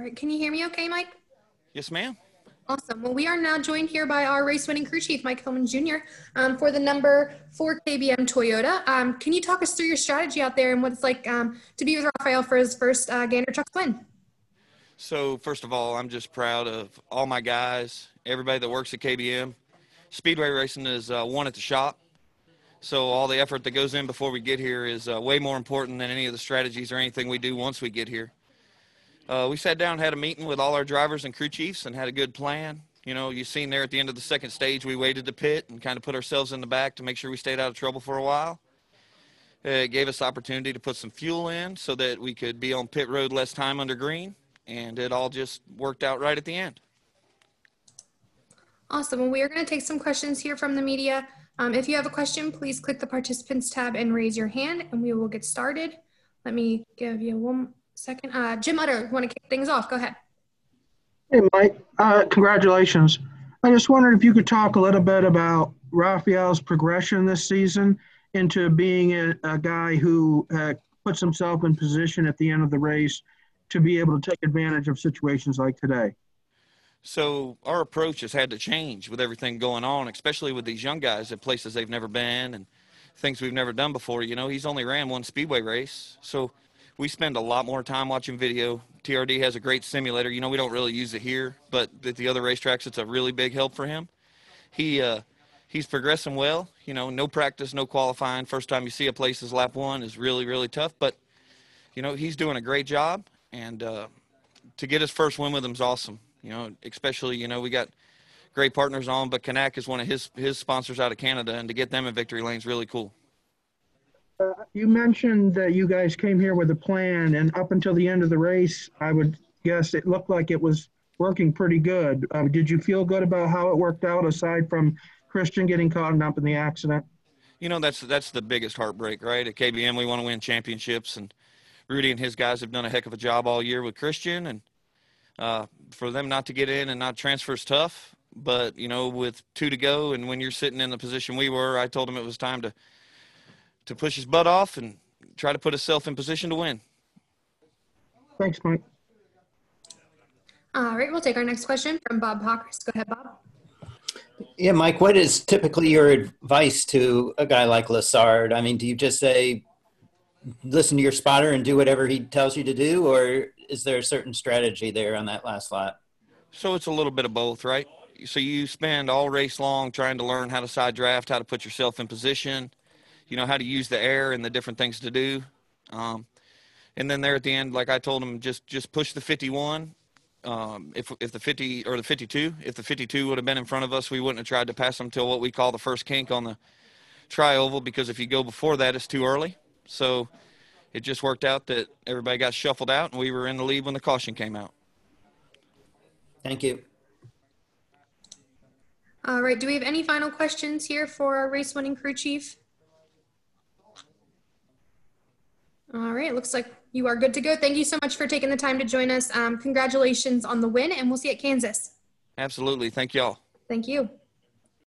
right, can you hear me okay, Mike? Yes, ma'am. Awesome. Well, we are now joined here by our race-winning crew chief, Mike Hillman Jr., for the number 4 KBM Toyota. Can you talk us through your strategy out there and what it's like to be with Rafael for his first Gander Trucks win? So first of all, I'm just proud of all my guys, everybody that works at KBM. Speedway racing is one at the shop. So all the effort that goes in before we get here is way more important than any of the strategies or anything we do once we get here. We sat down and had a meeting with all our drivers and crew chiefs and had a good plan. You know, you've seen there at the end of the second stage, we waited to pit and kind of put ourselves in the back to make sure we stayed out of trouble for a while. It gave us the opportunity to put some fuel in so that we could be on pit road less time under green, and it all just worked out right at the end. Awesome. Well, we are going to take some questions here from the media. If you have a question, please click the participants tab and raise your hand, and we will get started. Let me give you 1 second. Jim Utter, want to kick things off? Go ahead. Hey, Mike. Congratulations. I just wondered if you could talk a little bit about Rafael's progression this season into being a guy who puts himself in position at the end of the race to be able to take advantage of situations like today. So our approach has had to change with everything going on, especially with these young guys at places they've never been and things we've never done before. You know, he's only ran one speedway race, so we spend a lot more time watching video. TRD has a great simulator. You know, we don't really use it here, but at the other racetracks, it's a really big help for him. He's progressing well. You know, no practice, no qualifying. First time you see a place is lap 1 is really, really tough. But, you know, he's doing a great job, and to get his first win with him is awesome. You know, especially, you know, we got great partners on, but Kanak is one of his sponsors out of Canada, and to get them in victory lane is really cool. You mentioned that you guys came here with a plan, and up until the end of the race, I would guess it looked like it was working pretty good. Did you feel good about how it worked out, aside from Christian getting caught up in the accident? You know, that's the biggest heartbreak, right? At KBM, we want to win championships, and Rudy and his guys have done a heck of a job all year with Christian, and for them not to get in and not transfer is tough. But, you know, with 2 to go, and when you're sitting in the position we were, I told him it was time to push his butt off and try to put himself in position to win. Thanks, Mike. All right, we'll take our next question from Bob Hawkers. Go ahead, Bob. Yeah, Mike, what is typically your advice to a guy like Lessard? I mean, do you just say, listen to your spotter and do whatever he tells you to do, or is there a certain strategy there on that last lap? So it's a little bit of both, right? So you spend all race long trying to learn how to side draft, how to put yourself in position, you know, how to use the air and the different things to do. And then there at the end, like I told him, just push the 51. If the 50 or the 52, if the 52 would have been in front of us, we wouldn't have tried to pass them till what we call the first kink on the tri-oval, because if you go before that, it's too early. So it just worked out that everybody got shuffled out and we were in the lead when the caution came out. Thank you. All right, do we have any final questions here for our race-winning crew chief? All right, looks like you are good to go. Thank you so much for taking the time to join us. Congratulations on the win, and we'll see you at Kansas. Absolutely. Thank y'all. Thank you.